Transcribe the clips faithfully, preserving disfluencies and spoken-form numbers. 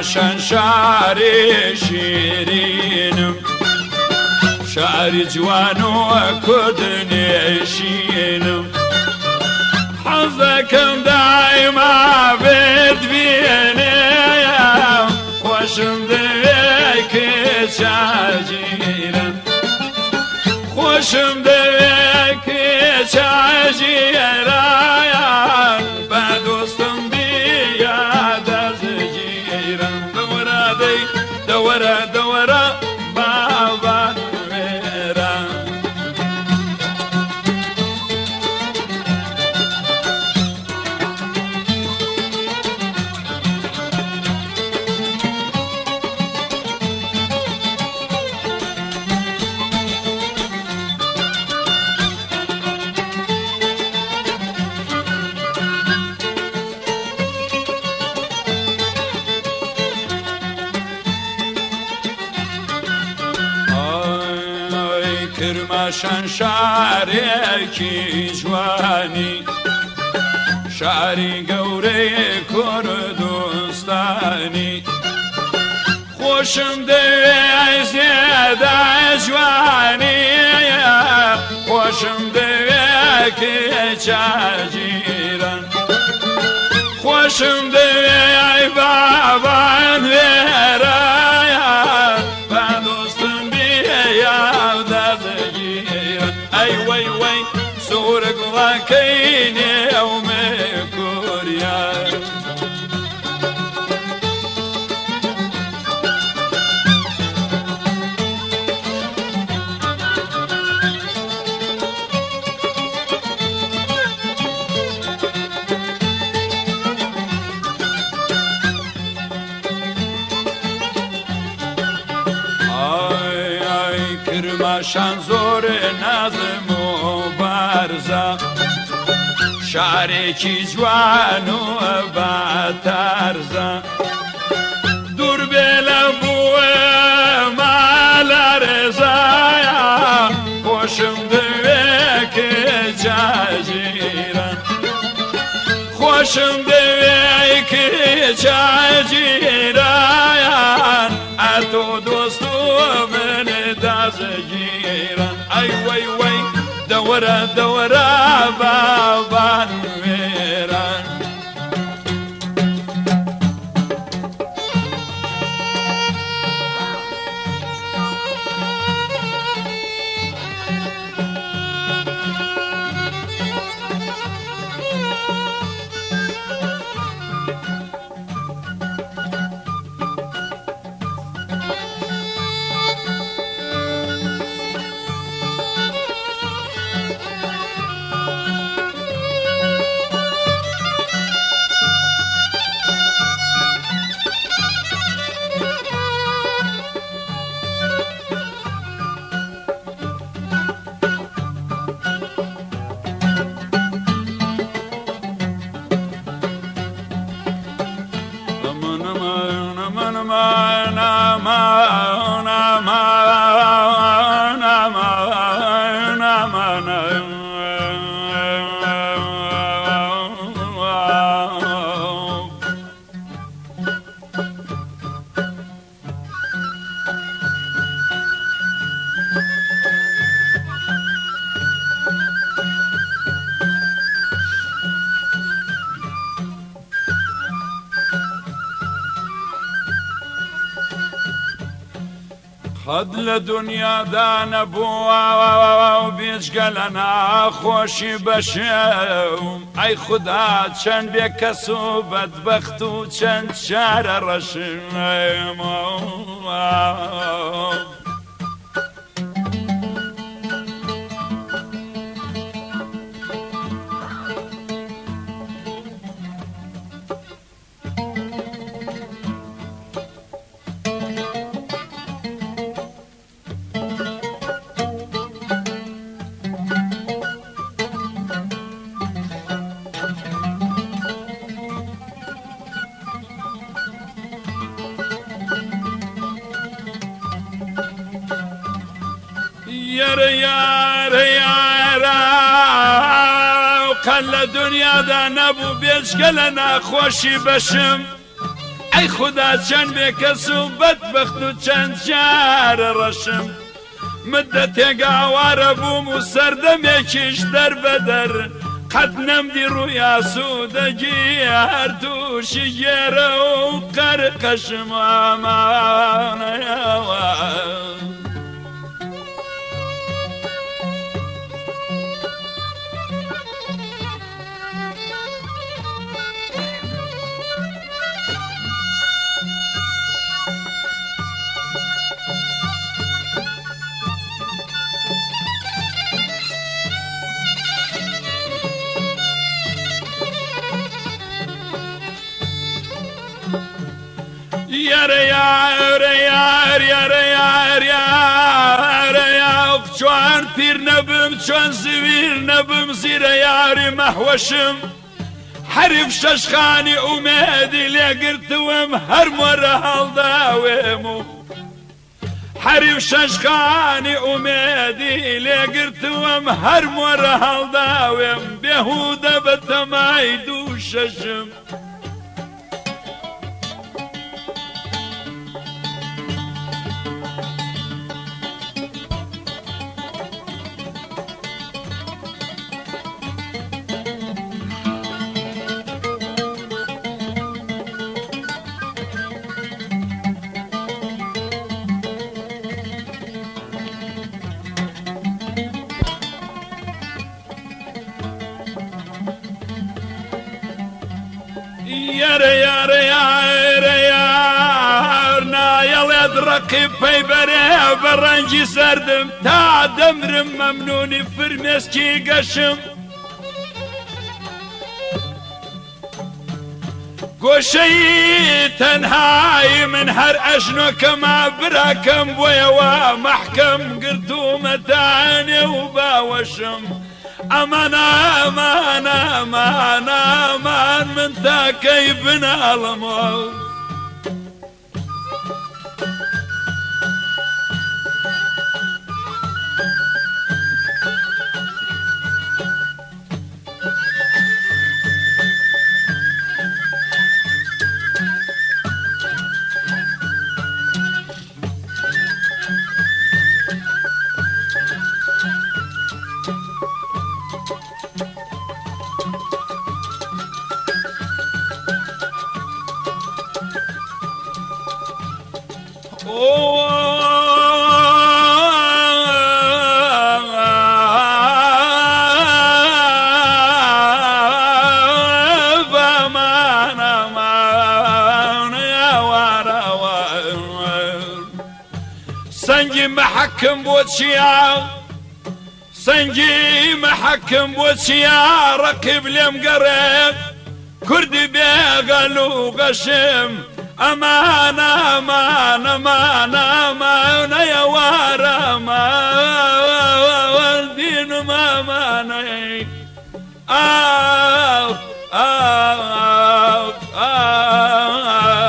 کرماشان شعری شیرینم شعری جوان و کرد نشینم حظكم دايما بتبيني خوشم دويك شاجيرا خوشم دويك شاجيرا بدوستم بيا دزجيرا دورا دي دورا دورا بابا کرماشان شعرێکی جوانی شعری گەورەی کوردستانی خۆشم دەوێ زێدە جوانی خۆشم دەوێ کێچە جیران خۆشم دەوێ بابان وێرە اي وي وي سورك ضاكين يوم كوريا کرماشان زۆر نازم و بارزە شعرێکی جوان و باتارزە دوور بێ لە بووە مالە ڕێزایە خۆشم دەوێ کێچە جیران خۆشم دەوێ کێچە جیران ئەتۆ دۆست و من دازجيران اي وي وي دورا دورا بابان ويران قد لدنيا دانا بوا وبيشغلنا خوشي بشم اي خدا چند بكسو بدبختو چند شار رشم يا يا يا قال الدنيا دا نبو بيشقلنا خوشي بشم ئەی خوددا چەند بێکەس و بەدبەخت و چەند جارە ڕەشم مدە تێگاوارە بووم و سەردەمێکیش دەربەدەر قەت نەمدی ڕووی ئاسوودەگی هەردووشی گێرە و قەرقەشم ئامانەوە Yare yare yare yare yare yare yare çuan pir nebim çuan zivir nebim zire yari mahveşim Herif şaşkani umedi legirtuvem her mara haldavemu Herif şaşkani umedi legirtuvem her mara haldavem Behuda betemay duşaşım Yare yare yare yare nayaled rakip peybere berenci serdim ta demrim memnuni firmeski gaşım Goşeyi tenhayi min her eşno kema bırakım boya mahkem girtu metane u bawaşım Aman aman aman aman من تا كيفنا الموت سنجي محكم بوتشيا سنجي محكم بوتشيا ركب لي مقرب كردي بيقلو غشم أمان أمان أمان أمان يا وارا ما والدين ما ماني آه آه آه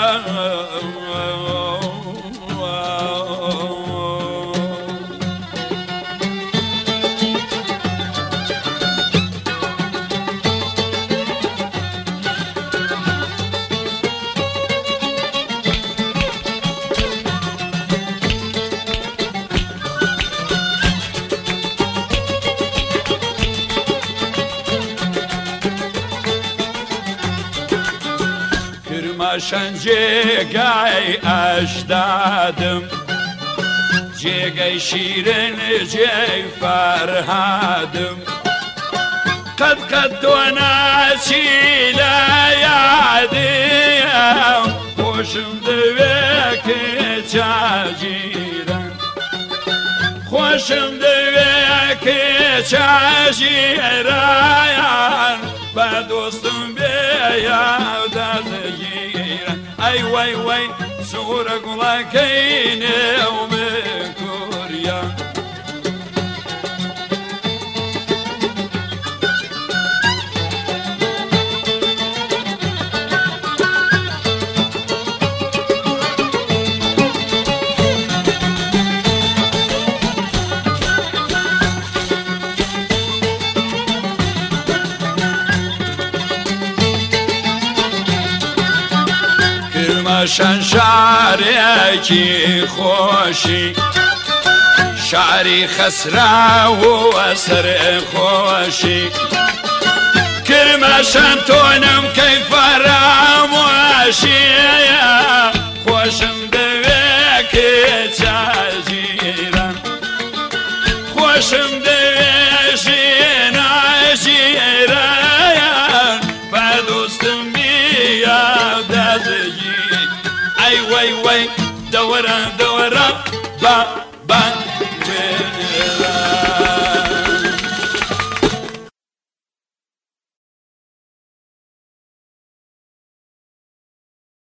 عشان جيقاي أجدادم جيقاي شيرين جي فرهادم قد قد وناسي لا يعدي خوشم دويك تاجيرا خوشم دويك تاجيرا بدوستم بيا ودازجيرا اي واي واي صورك لكين يوم كوريا کرمەشەن شارێکی خۆشی شعری خەسراوە سەرێ خۆشی کرمەشەن تۆنم کەی فەرامۆشیە خۆشم دەوێ کێچە ژیران خۆشم دەوێ ژێنا ژیران بە دۆستم بیە دەزگی ئەی وەی وەی دەوەرە دەوەرە بە بە وێرە